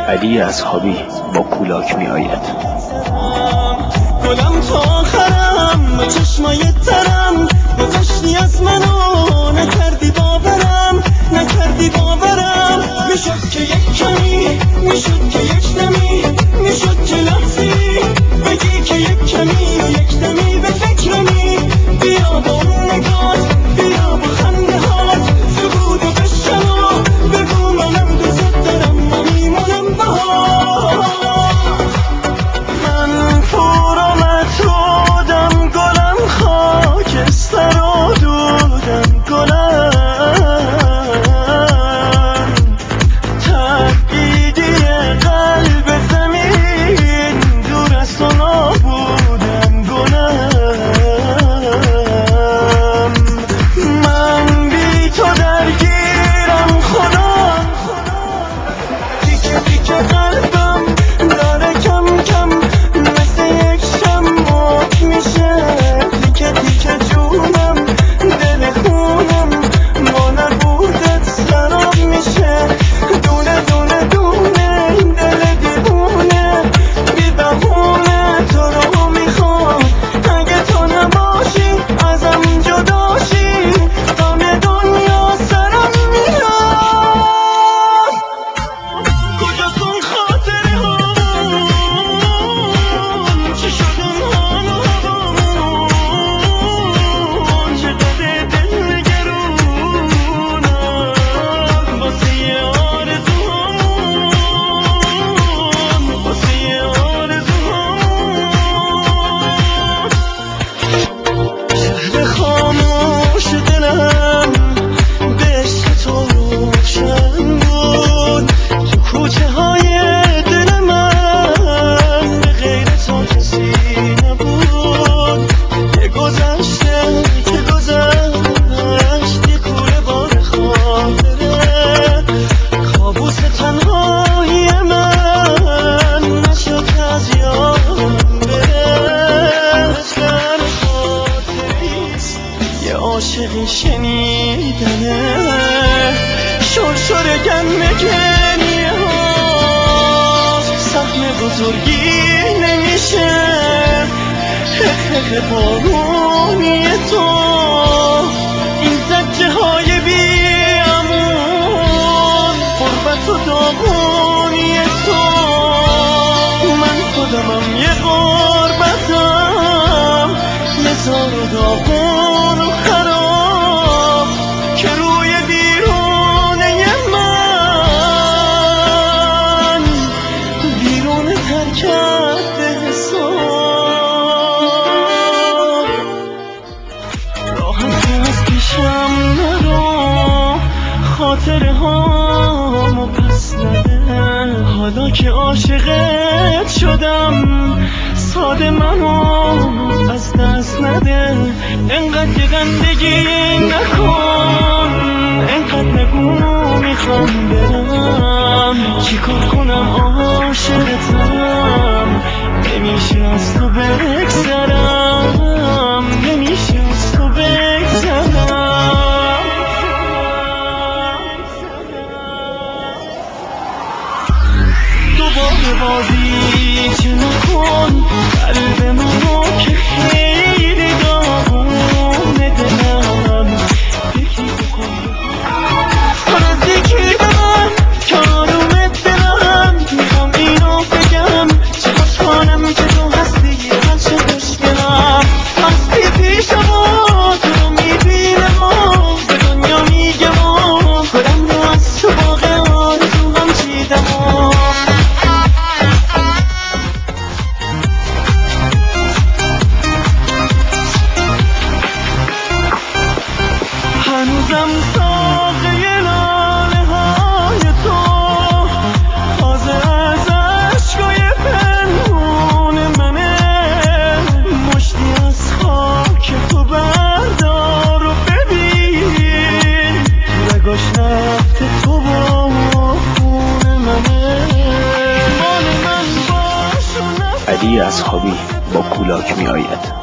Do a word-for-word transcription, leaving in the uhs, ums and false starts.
علی اصحابی با کولاک می آید. گلم تا آخرم با چشمای ترم گذشتی از منو نکردی باورم نکردی باورم میشد که یک کمی میشد که یک دمی میشد که لحظی بگی که یک کمی یک دمی به فکرمی بیا با اون نگات بیا با خنده هات سکوتو بشنو بگو منم دوست دارم و میمونم باهات من پرامت رودم گلم خاکستر و دودم گلم تبعیدی قلب زمین دور از تو نابودم گلم من بی تو درگیرم خدا تیکه تیکه قلبم داره کم کم مثل یک شمع میشه تیکه تیکه جونم دل خونم با نبودت خراب میشه دونه دونه دونه این دل دیوونه بی بهونه تو رو میخواد اگه تو نباشی ازم جداشی غم دنیا سرم میاد کجاست اون خاطره هامون چی شد اون حال و هوامون چقدر دل نگرونم واسه آرزوهامون واسه آرزوهامون شهر خاموش دلم به عشق تو روشن بود تو کوچه های دل من به غیر تو کسی نبود یه گذشته که گذشت یه کوره بار خاطره کابوس تنهایی من نشد که از یادم بره شعر خاطریست یه عاشقی شنیدنه شرشر گرم گریه ها سهم بزرگی نمیشه حقق بارونی تو این زجه های بیامون غربت و داغونی تو من خودمم یه غربتم یه زار و داغون و خراب که روی بیرونه من بیرون تر کرده حساب راحت از پیشم نرو خاطره هامو پس نده حالا که عاشقت شدم ساده منو از دست نده انقدر که گندگی نکن انقدر نگو میخوام برم چیکار کنم عاشقتم نمیشه از تو بگذرم نمیشه از تو بگذرم دوباره بازی چه نکن قلب منو که خیلی داغونه دلم یکی بکن تو نزدیکی به من که آرومت دلم میخوام اینو بگم چه خوشحالم که تو هستی هر چه خوشگلم هستی پیشم و تو رو میبینم و به دنیا میگم و خودم رو از تو باغ آرزوام چیدم و هنوزم ساقه لاله های تو تازه از عشقای پنهون منه مشتی از خاک تو بردار و ببین تو رگاش رفته تو و خون منه مال من باش و علی اصحابی با کولاک می آید.